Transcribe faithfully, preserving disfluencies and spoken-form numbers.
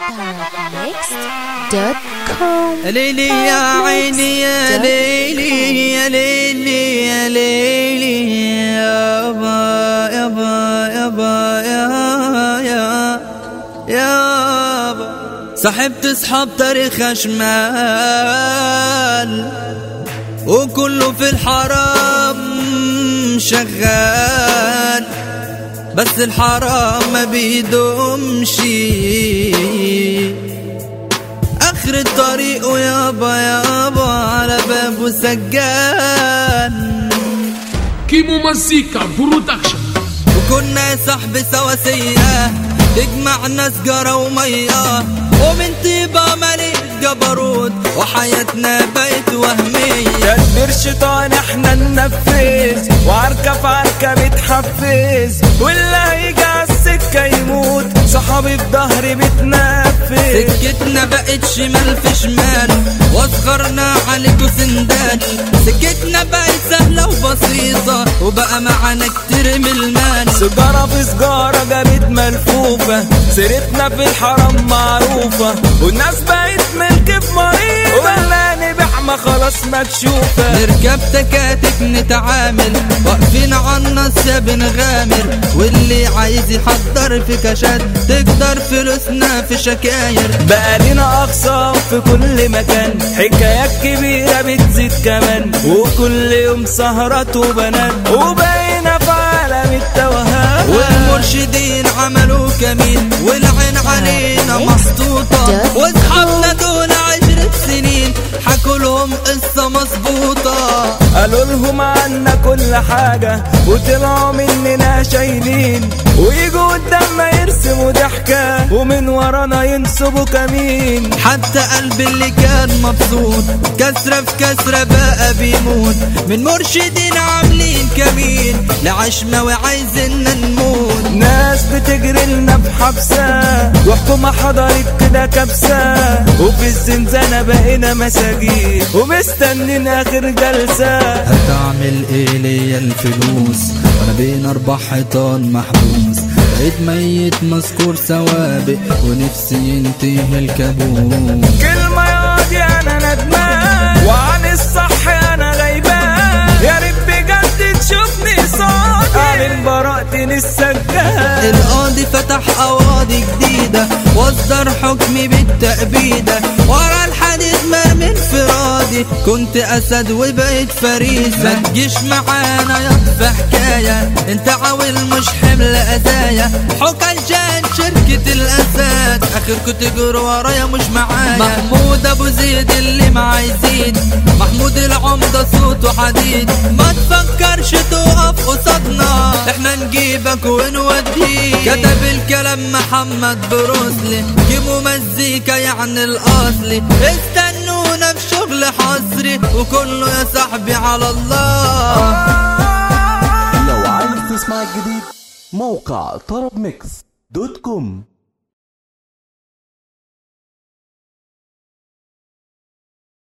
ميكس دوت كوم. ليلي يا عيني يا ليلي يا ليلي يا ليلي يابا يابا يابا يا يا يابا. صاحبت اصحاب تاريخ شمال وكله في الحرام شغال، بس الحرام ما بيدومش اخر الطريق ويابا يابا على بابه سجان. كيمو مزيكا برودكشن. وكنا يا صاحبي سواسية تجمعنا سجارة ومية ومن طيبة مليء جبروت وحياتنا بقت وهمية. تدبير شيطان احنا ننفذ وعركة في عركة بتحفز، واللي هيجي عالسكة يموت صحابي في ظهري بتنفذ. سكتنا بقت شمال في شمال واصغرنا عليكوا سندان، سكتنا بقت سهلة وبسيطة وبقى معانا كتير من المال. سجارة في سجارة جابت ملفوفة، سيرتنا في الحرام معروفة والناس بقت ملك في مريضة، ولا نبيع ما خلاص مكشوفة. نركب تكاتك نتعامل واقفين عالنص يا بنغامر، واللي عايز يحضر في كاشات تقدر فلوسنا في شكاير. بقى لينا أقسام في كل مكان، حكايات كبيرة بتزيد كمان، وكل يوم سهرات وبنات وبقينا في عالم التوهان. والمرشدين عملوا كمين والعين علينا محطوطة، واصحابنا دول عشرة سنين حكوا لهم قصة مظبوطة. قالوا لهم عنا كل حاجة وطلعوا مننا شايلين، ويجوا قدامنا يرسموا ضحكة ومن ورانا ينصبوا كمين. حتى قلبي اللي كان مبسوط كسرة في كسرة بقى بيموت من مرشدين عاملين كمين لعشمة وعايزيننا نموت. ناس بتجري لنا بحبسة وحكومة حضرت كده كبسة، وفي الزنزانة بقينا مساجين ومستنين آخر جلسة. هتعمل ايه ليا الفلوس وانا بين اربع حيطان محبوس، بقيت ميت مذكور سوابق ونفسي ينتهي الكابوس. كلمة ياضي انا ندمان وعن الصح انا غيبان، يا ريت بجد تشوفني صادق اعلن براءتي للسجان. القاضي فتح قواضي جديدة واصدر حكمي بالتأبيدة، ورا الحديد مرمي انفرادي كنت اسد وبقيت فريسة. ما تجيش معانا يا في حكاية انت عاول مش حمل اذايا، حكاية شركة الاسد اخركم تجروا ورايا مش معايا. محمود ابو زيد اللي معايزين، محمود العمدة صوته حديد، ما تفكرش تقف قصادنا احنا نجيبك ونوديك. كتب الكلام محمد بروسلي، كيمو مزيكا يعني الاصلي، استنونا في شغل حصري وكله يا صاحبي على الله. لو عايز تسمع الجديد موقع طرب ميكس دوت كوم.